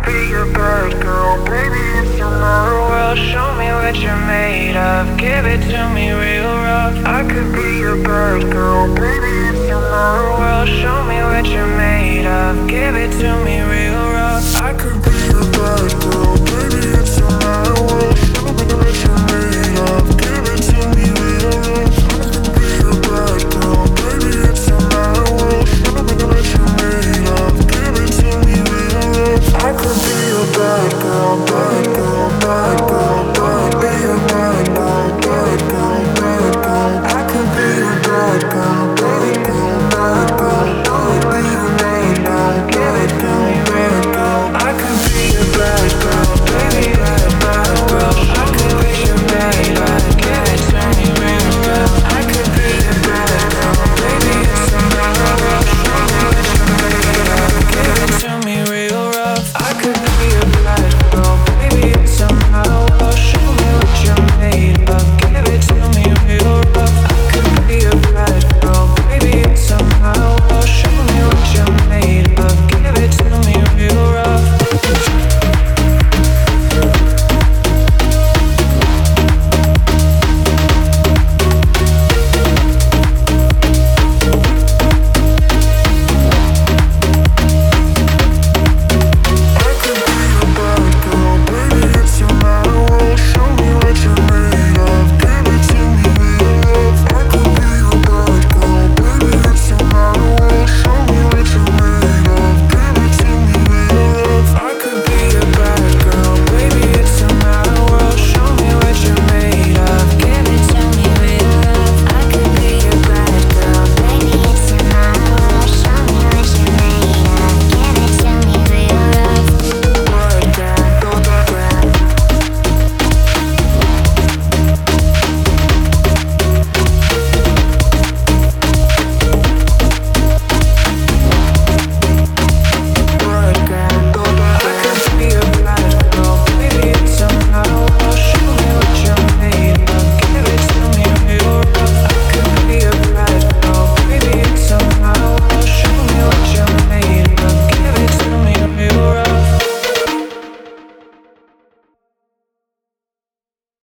be your bad girl, baby, it's your murder world. Show me what you're made of, give it to me real rough. I could be your bad girl, baby, it's your murder world. Show me what you're made of, give it to me real rough. I could be